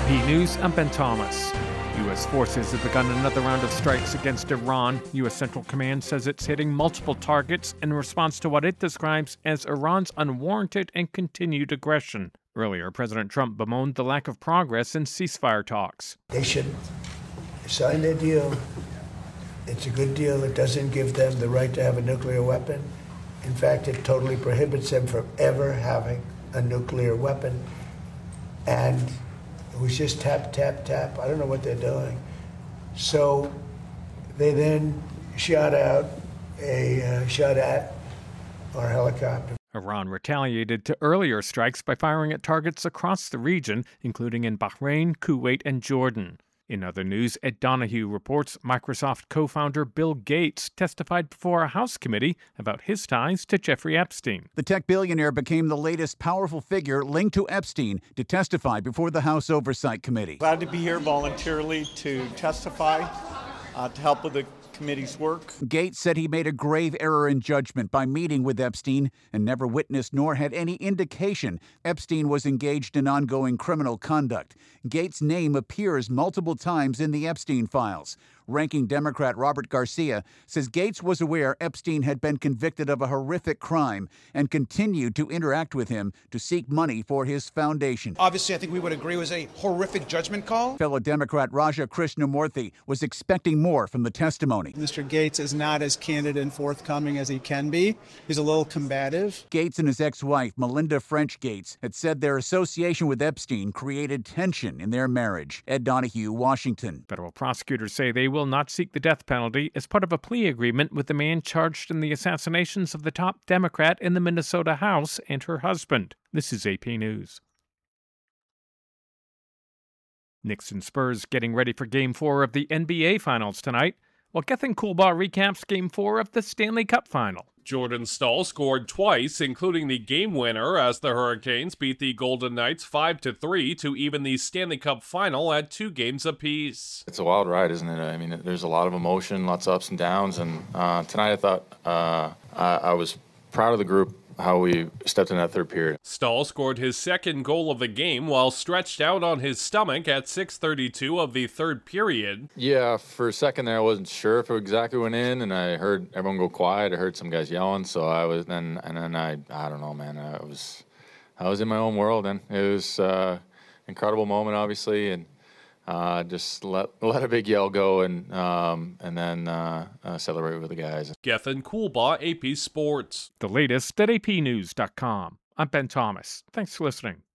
AP News, I'm Ben Thomas. U.S. forces have begun another round of strikes against Iran. U.S. Central Command says it's hitting multiple targets in response to what it describes as Iran's unwarranted and continued aggression. Earlier, President Trump bemoaned the lack of progress in ceasefire talks. They should sign their deal. It's a good deal. It doesn't give them the right to have a nuclear weapon. In fact, it totally prohibits them from ever having a nuclear weapon. And it was just tap, tap, tap. I don't know what they're doing. So they then shot at our helicopter. Iran retaliated to earlier strikes by firing at targets across the region, including in Bahrain, Kuwait, and Jordan. In other news, Ed Donahue reports Microsoft co-founder Bill Gates testified before a House committee about his ties to Jeffrey Epstein. The tech billionaire became the latest powerful figure linked to Epstein to testify before the House Oversight Committee. Glad to be here voluntarily to testify, to help with the committee's work. Gates said he made a grave error in judgment by meeting with Epstein and never witnessed nor had any indication Epstein was engaged in ongoing criminal conduct. Gates' name appears multiple times in the Epstein files. Ranking Democrat Robert Garcia says Gates was aware Epstein had been convicted of a horrific crime and continued to interact with him to seek money for his foundation. Obviously, I think we would agree it was a horrific judgment call. Fellow Democrat Raja Krishnamurthy was expecting more from the testimony. Mr. Gates is not as candid and forthcoming as he can be. He's a little combative. Gates and his ex-wife, Melinda French Gates, had said their association with Epstein created tension in their marriage. Ed Donahue, Washington. Federal prosecutors say they will not seek the death penalty as part of a plea agreement with the man charged in the assassinations of the top Democrat in the Minnesota House and her husband. This is AP News. Knicks and Spurs getting ready for Game 4 of the NBA Finals tonight, while Gethin Coolbaugh recaps Game 4 of the Stanley Cup Final. Jordan Staal scored twice, including the game winner as the Hurricanes beat the Golden Knights 5-3 to even the Stanley Cup Final at 2 games apiece. It's a wild ride, isn't it? I mean, there's a lot of emotion, lots of ups and downs, and tonight I thought I was proud of the group, how we stepped in that third period. Staal scored his second goal of the game while stretched out on his stomach at 6:32 of the third period. Yeah, for a second there I wasn't sure if it exactly went in, and I heard everyone go quiet. I heard some guys yelling, so I was then I don't know, man. I was in my own world, and it was incredible moment, obviously, and just let a big yell go and then celebrate with the guys. Gethin Coolbaugh, AP Sports. The latest at apnews.com. I'm Ben Thomas. Thanks for listening.